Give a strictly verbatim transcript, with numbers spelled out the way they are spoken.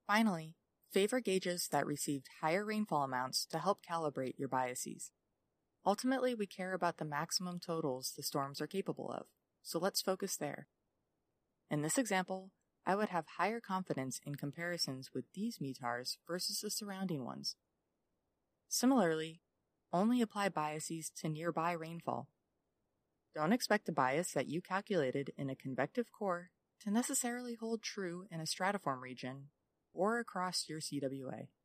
Finally, favor gauges that received higher rainfall amounts to help calibrate your biases. Ultimately, we care about the maximum totals the storms are capable of, so let's focus there. In this example, I would have higher confidence in comparisons with these M T A Rs versus the surrounding ones. Similarly, only apply biases to nearby rainfall. Don't expect a bias that you calculated in a convective core to necessarily hold true in a stratiform region or across your C W A.